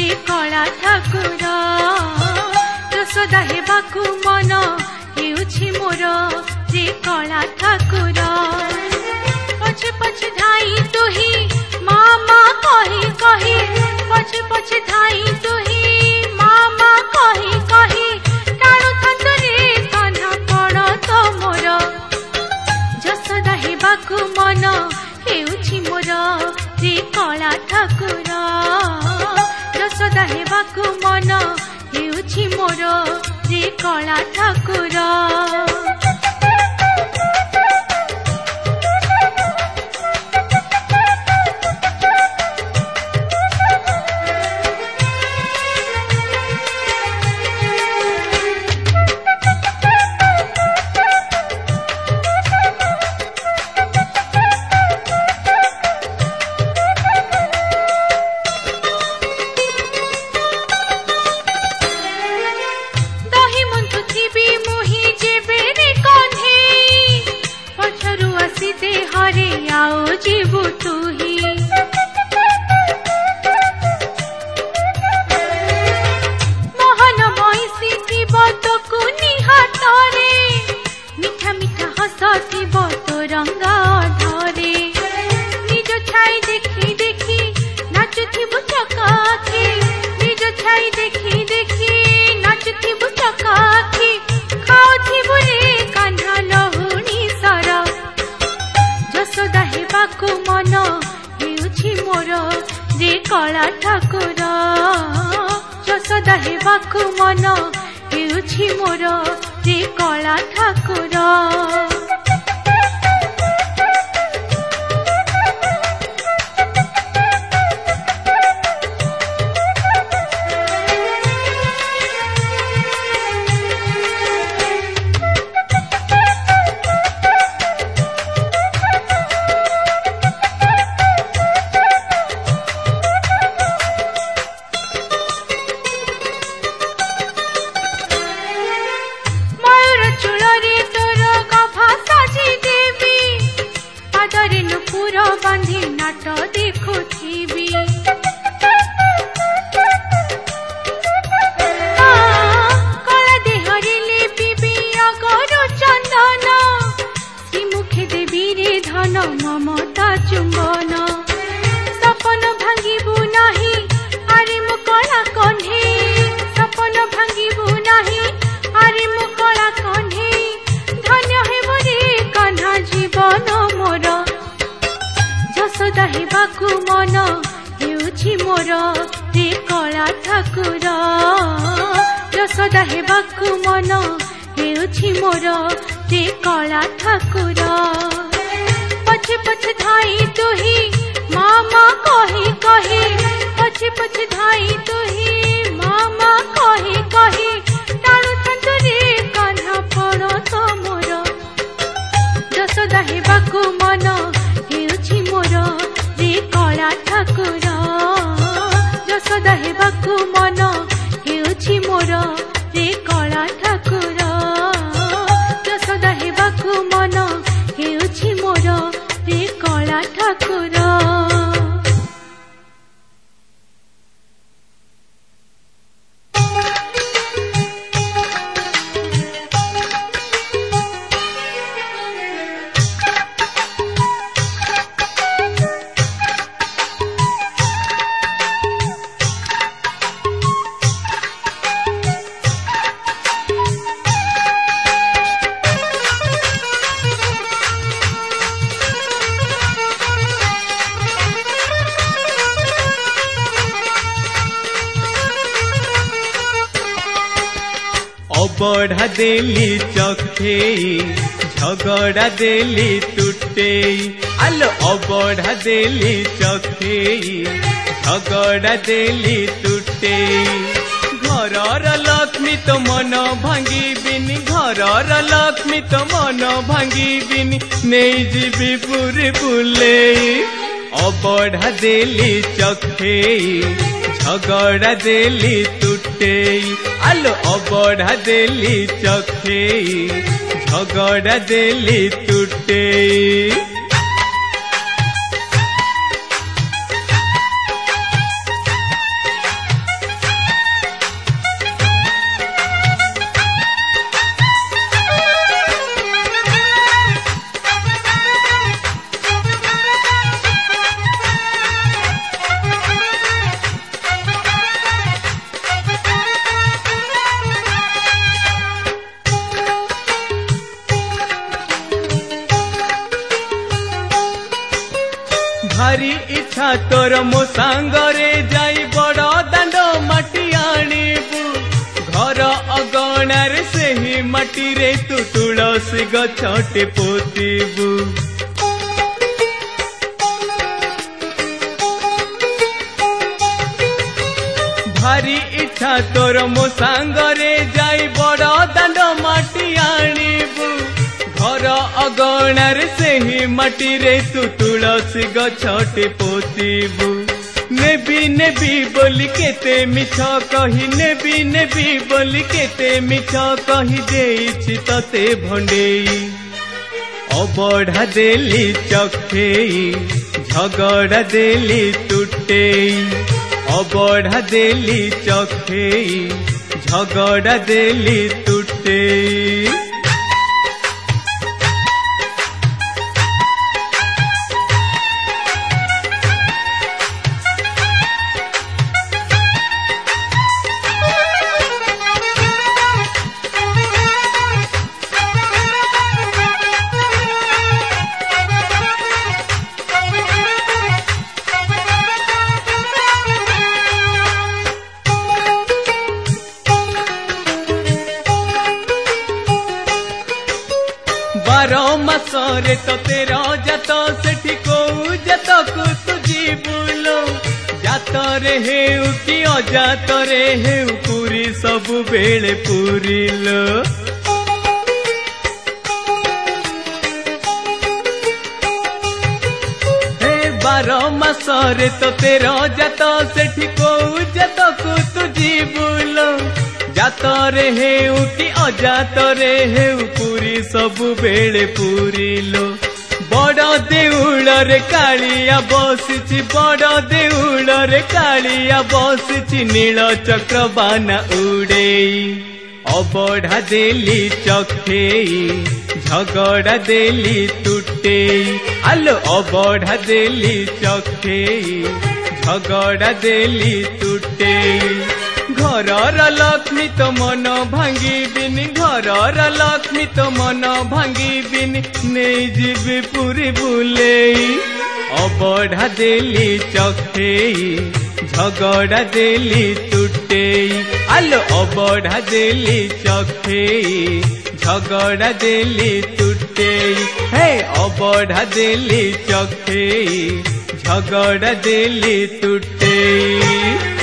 रे कला ठाकुर यशोदा हेबाकु मन हेउछि मोर रे कला ठाकुर पछे पछे धाई तुही मामा कही कही पछे पछे धाई तुही मामा कही कही टाणु थंतरे कान्हा पड़ तो मोर यशोदा हेबाकु मन हेउछि मोर रे कला ठाकुर यशोदा हेबाकु मन हेउछि मोर रे कला ठाकुर बढ़ा देली चखे झगड़ा देली टूटे आलो अबढ़ा देली चखे झगड़ा देली टूटे घरर लक्ष्मी तो मन भांगिबिनी घरर लक्ष्मी तो मन भांगिबिनी नहीं जीवी पूरे बुले अबढ़ा देली चखे झगड़ा देली टूटे आलो अबढ़ा देली चखे झगड़ा देली टूटे भारी इच्छा तोर मो सांगरे जाई बड़ दांड माटी आनिबू घर अगणार सेही माटी रे तू तुलसी गछटे पोतीबू भारी इच्छा तोर मो सांगरे जाई बड़ दांड माटी आनिबू घर अगणार सेही माटी रे तू तुलसी गछटे पोतीबू नेबी नेबी बोली केते मिछ कही नेबी नेबी बोली केते मिछ कही देइछि तते भंडेई अबढ़ा देली चखेई झगड़ा देली तुटेई अबढ़ा देली चखेई झगड़ा देली तुटेई बारो मासरे तते रजत सेठी को जतक तुझी बुलो जातरे हेउ कि अजातरे हेउ पुरी सबु बेले पुरिलो हे बारो मासरे तते रजत सेठी को जतक तुझी बुलो जातरे हेउ कि अजातरे हेउ पुरी सबु बेले पुरिलो बड़ देउल रे कालिया बसिछि बड़ देउल रे कालिया बसिछि नील चक्रबाना उड़ेई अबढ़ा देली चखेई झगड़ा देली तुटेई आलो अबढ़ा देली चखेई झगड़ा देली तुटेई घरर लक्ष्मी तो मन भांगिबिनी घरर लक्ष्मी तो मन भांगिबिनी नहीं जीवी पूरी बुलेई अबढ़ा देली चखेई झगड़ा देली तुटेई आलो अबढ़ा देली चखेई झगड़ा देली तुटेई हे अबढ़ा देली चखेई झगड़ा देली तुटेई।